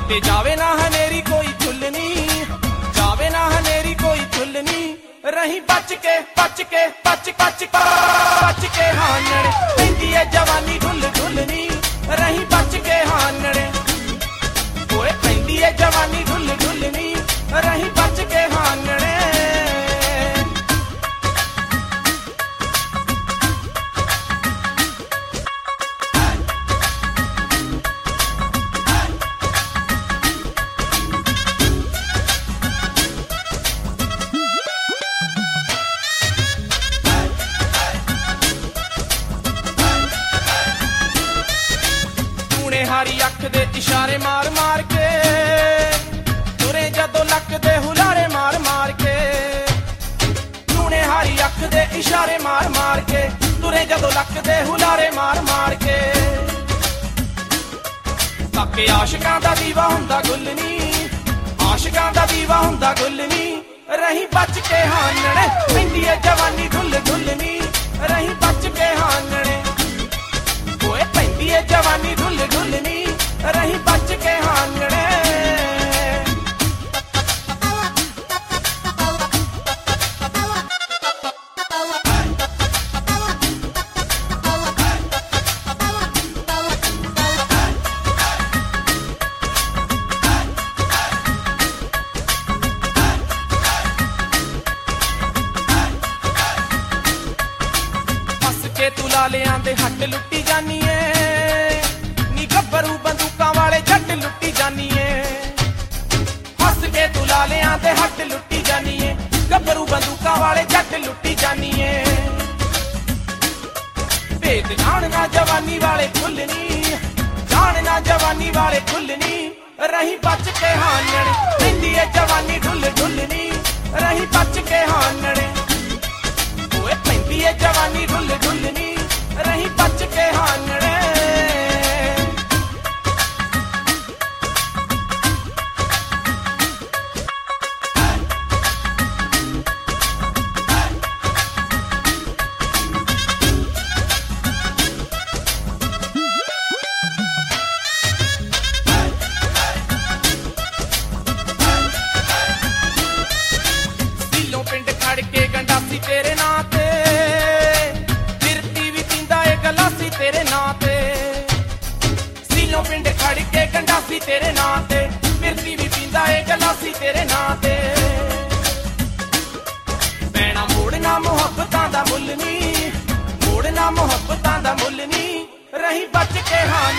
ਤੇ ਜਾਵੇ ਨਾ ਹਨੇਰੀ ਕੋਈ ਝੁੱਲਣੀ, ਜਾਵੇ ਨਾ ਹਨੇਰੀ ਕੋਈ ਝੁੱਲਣੀ, ਰਹੀ ਬਚ ਕੇ ਬਚ ਕੇ ਬਚ ਬਚ ਬਚ ਕੇ ਹਾਨਣੇ, ਪੈਂਦੀ ਏ ਜਵਾਨੀ ਢੁੱਲ ਢੁੱਲਣੀ, ਰਹੀ ਬਚ ਕੇ ਹਾਨਣੇ, ਓਏ ਪੈਂਦੀ ਏ ਜਵਾਨੀ ਢੁੱਲ ਢੁੱਲਣੀ, ਰਹੀ ਬਚ ਕੇ ਹਾਨਣੇ। ਹਾਰੀ ਅੱਖ ਦੇ ਇਸ਼ਾਰੇ ਮਾਰ ਮਾਰ ਕੇ ਤੁਰੇ ਜਦੋਂ ਲੱਕ ਦੇ ਹੁਲਾਰੇ ਮਾਰ ਮਾਰ ਕੇ, ਟੂਣੇ ਹਾਰੀ ਅੱਖ ਦੇ ਇਸ਼ਾਰੇ ਮਾਰ ਮਾਰ ਕੇ ਤੁਰੇ ਜਦੋਂ ਲੱਕ ਦੇ ਹੁਲਾਰੇ ਮਾਰ ਮਾਰ ਕੇ, ਕਾਕੇ ਆਸ਼ਿਕਾਂ ਦਾ ਦੀਵਾ ਹੁੰਦਾ ਗੁੱਲ ਨੀ, ਆਸ਼ਿਕਾਂ ਦਾ ਦੀਵਾ ਹੁੰਦਾ ਗੁੱਲ ਨੀ, ਰਹੀ ਬਚ ਕੇ ਹਾਨਣੇ, ਪੈਂਦੀ ਏ ਜਵਾਨੀ ਢੁੱਲ ਢੁੱਲਣੀ, ਰਹੀ ਬਚ ਕੇ ਹਾਨਣੇ, ਓਏ ਪੈਂਦੀ ਏ ਜਵਾਨੀ ਢੁੱਲ ਢੁੱਲਣੀ, ਰਹੀ ਬਚ ਕੇ ਹਾਨਣੇ। ਹੱਸ ਕੇ ਤੂੰ ਲਾਲਿਆਂ ਦੇ ਹੱਟ ਲੁੱਟੀ ਜਾਨੀ ਏ, ਗੱਭਰੂ ਬੰਦੂਕਾਂ ਵਾਲੇ ਜੱਟ ਲੁੱਟੀ ਜਾਨੀ ਏ, ਹੱਸ ਕੇ ਤੂੰ ਲਾਲਿਆਂ ਦੇ ਹੱਟ ਲੁੱਟੀ ਜਾਨੀ ਏ, ਗੱਭਰੂ ਬੰਦੂਕਾਂ ਵਾਲੇ ਜੱਟ ਲੁੱਟੀ ਜਾਨੀ ਏ, ਭੇਦ ਜਾਣਨਾ ਜਵਾਨੀ ਵਾਲੇ ਖੁੱਲਣੀ, ਜਾਣਨਾ ਜਵਾਨੀ ਵਾਲੇ ਖੁੱਲਣੀ, ਰਹੀ ਬਚ ਕੇ ਹਾਨਣੇ, ਪੈਂਦੀ ਏ ਜਵਾਨੀ ਢੁੱਲ ਢੁੱਲਣੀ, ਰਹੀ ਬਚ ਕੇ ਹਾਨਣੇ, ਓਏ ਪੈਂਦੀ ਏ ਜਵਾਨੀ ਢੁੱਲ ਢੁੱਲਣੀ, ਰਹੀ ਬਚ ਕੇ ਹਾਨਣੇ। ਗੰਡਾਸੀ ਤੇਰੇ ਨਾਂ ਤੇ ਫਿਰਤੀ ਵੀ ਪੀਂਦਾ ਏ ਗਲਾਸੀ ਤੇਰੇ ਨਾਂ ਤੇ, ਸੀਲੋਂ ਪਿੰਡ ਖੜ ਕੇ ਗੰਡਾਸੀ ਤੇਰੇ ਨਾਂ ਤੇ ਫਿਰਤੀ ਵੀ ਪੀਂਦਾ ਏ ਗਲਾਸੀ ਤੇਰੇ ਨਾਂ ਤੇ, ਪੈਣਾ ਮੋੜਨਾ ਮੁਹੱਬਤਾਂ ਦਾ ਮੁੱਲ ਨੀ, ਮੋੜਨਾ ਮੁਹੱਬਤਾਂ ਦਾ ਮੁੱਲ ਨੀ, ਰਹੀ ਬਚ ਕੇ ਹਾਨ